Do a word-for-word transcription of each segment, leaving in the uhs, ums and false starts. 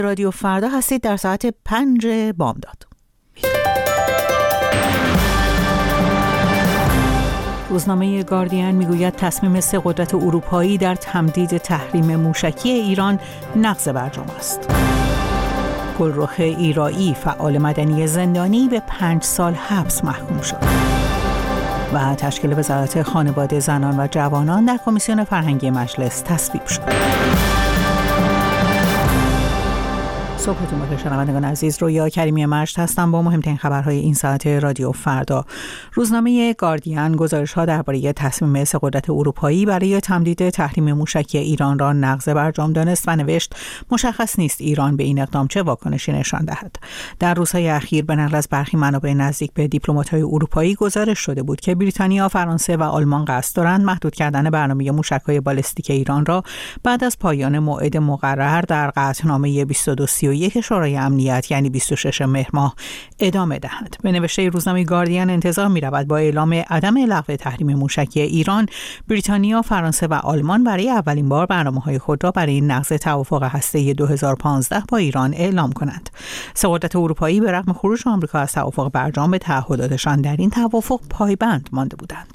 رادیو فردا هستید در ساعت پنج بامداد. روزنامه گاردین میگوید تصمیم سه قدرت اروپایی در تمدید تحریم موشکی ایران نقض برجام است. گلرخ ایرایی فعال مدنی زندانی به پنج سال حبس محکوم شد. و تشکیل وزارت خانواده، زنان و جوانان در کمیسیون فرهنگی مجلس تصویب شد. صبحتون بخیر شنوندگان عزیز، رویا کریمی مجد هستم با مهمترین خبرهای این ساعت رادیو فردا. روزنامه گاردین گزارش‌ها درباره تصمیم سه قدرت اروپایی برای تمدید تحریم موشکی ایران را نقض برجام دانست و نوشت مشخص نیست ایران به این اقدام چه واکنشی نشان دهد. در روزهای اخیر به نقل از برخی منابع نزدیک به دیپلمات‌های اروپایی گزارش شده بود که بریتانیا، فرانسه و آلمان قصد دارند محدود کردن برنامه موشک‌های بالستیک ایران را بعد از پایان موعد مقرر در قطعنامه بیست و دو سی و یک شورای امنیت یعنی بیست و شش مهر ماه ادامه دهند. به نوشته روزنامه گاردین انتظار می‌رود با اعلام عدم لغو تحریم موشکی ایران، بریتانیا، فرانسه و آلمان برای اولین بار برنامه‌های خود را برای نقض توافق هسته‌ای دو هزار و پانزده با ایران اعلام کنند. سه قدرت اروپایی به رغم خروج آمریکا از توافق برجام به تعهداتشان در این توافق پایبند مانده بودند.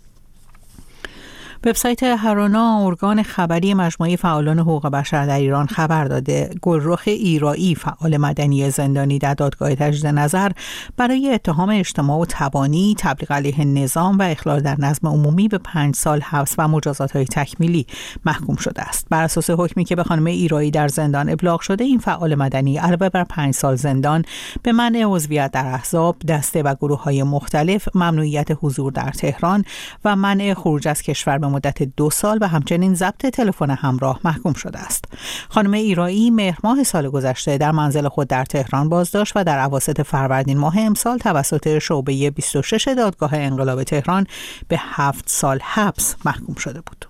وبسایت هرانا، ارگان خبری مجموعه فعالان حقوق بشر در ایران، خبر داده گلرخ ایرایی فعال مدنی زندانی در دادگاه تجدید نظر برای اتهام اجتماع و تبانی، تبلیغ علیه نظام و اخلال در نظم عمومی به پنج سال حبس و مجازات‌های تکمیلی محکوم شده است. بر اساس حکمی که به خانم ایرایی در زندان ابلاغ شده، این فعال مدنی علاوه بر پنج سال زندان به منع عضویت در احزاب، دسته و گروه‌های مختلف، ممنوعیت حضور در تهران و منع خروج از کشور به مدت دو سال و همچنین ضبط تلفن همراه محکوم شده است. خانم ایرایی مهر ماه سال گذشته در منزل خود در تهران بازداشت و در اواسط فروردین ماه امسال توسط شعبه بیست و شش دادگاه انقلاب تهران به هفت سال حبس محکوم شده بود.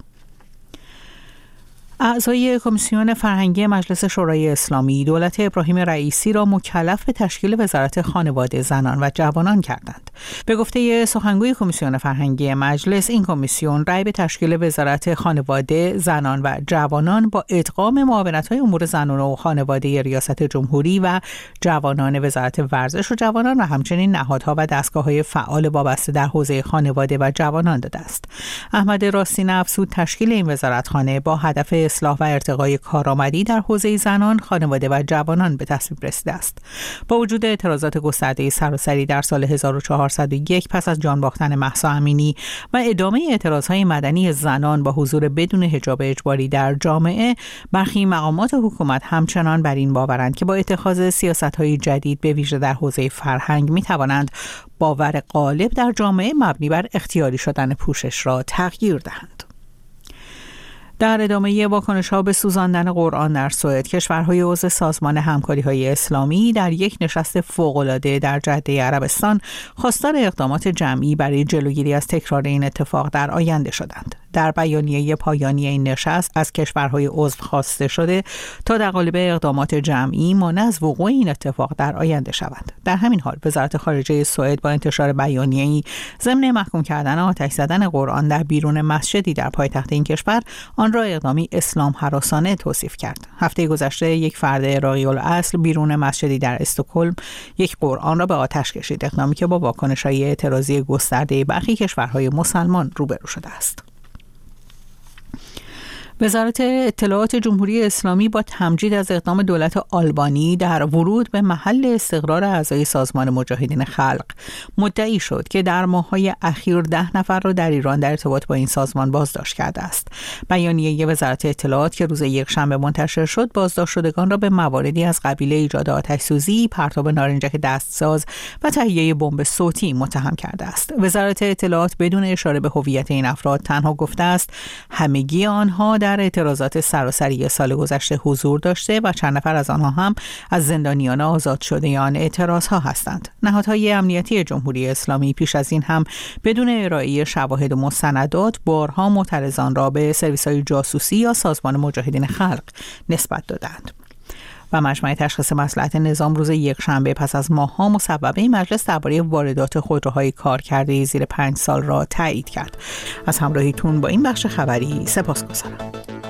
اعضای کمیسیون فرهنگی مجلس شورای اسلامی دولت ابراهیم رئیسی را مکلف به تشکیل وزارت خانواده، زنان و جوانان کردند. به گفته سخنگوی کمیسیون فرهنگی مجلس، این کمیسیون رأی به تشکیل وزارت خانواده، زنان و جوانان با ادغام معاونت‌های امور زنان و خانواده ریاست جمهوری و جوانان وزارت ورزش و جوانان و همچنین نهادها و دستگاه‌های فعال وابسته در حوزه خانواده و جوانان داده است. احمد راستین افزود تشکیل این وزارتخانه با هدف اصلاح و ارتقای کارآمدی در حوزه زنان، خانواده و جوانان به تصویب رسیده است. با وجود اعتراضات گسترده سراسری در سال هزار و چهارصد و یک پس از جان باختن مهسا امینی و ادامه اعتراضهای مدنی زنان با حضور بدون حجاب اجباری در جامعه، برخی مقامات حکومت همچنان بر این باورند که با اتخاذ سیاست‌های جدید به ویژه در حوزه فرهنگ می‌توانند باور غالب در جامعه مبنی بر اختیاری شدن پوشش را تغییر دهند. در ادامه واکنش‌ها به سوزاندن قرآن در سوئد، کشورهای عضو سازمان همکاری‌های اسلامی در یک نشست فوق‌العاده در جده عربستان خواستار اقدامات جمعی برای جلوگیری از تکرار این اتفاق در آینده شدند. در بیانیه پایانی این نشست از کشورهای عضو خواسته شده تا در قالب اقدامات جمعی مانع از وقوع این اتفاق در آینده شوند. در همین حال وزارت خارجه سوئد با انتشار بیانیه‌ای ضمن محکوم کردن آتش زدن قرآن در بیرون مسجدی در پایتخت این کشور، آن را اقدامی اسلام هراسانه توصیف کرد. هفته گذشته یک فرد عراقی الاصل بیرون مسجدی در استکهلم یک قرآن را به آتش کشید، اقدامی که با واکنش‌های اعتراضی گسترده برخی کشورهای مسلمان روبرو شده است. وزارت اطلاعات جمهوری اسلامی با تمجید از اقدام دولت آلبانی در ورود به محل استقرار اعضای سازمان مجاهدین خلق مدعی شد که در ماه‌های اخیر ده نفر را در ایران در ارتباط با این سازمان بازداشت کرده است. بیانیه وزارت اطلاعات که روز یکشنبه منتشر شد، بازداشت شدگان را به مواردی از قبیل ایجاد آتش‌سوزی، پرتاب نارنجک دستساز و تهیه بمب صوتی متهم کرده است. وزارت اطلاعات بدون اشاره به هویت این افراد تنها گفته است همگی آنها در در اعتراضات سراسری سال گذشته حضور داشته و چند نفر از آنها هم از زندانیان آزاد شده آن اعتراضها هستند. نهادهای امنیتی جمهوری اسلامی پیش از این هم بدون ارائه شواهد و مستندات بارها معترضان را به سرویس‌های جاسوسی یا سازمان مجاهدین خلق نسبت دادند. و مجمع تشخیص مصلحت نظام روز یکشنبه پس از ماه‌ها مصوبه مجلس درباره واردات خودروهای کارکرده زیر پنج سال را تایید کرد. از همراهیتون با این بخش خبری سپاسگزارم.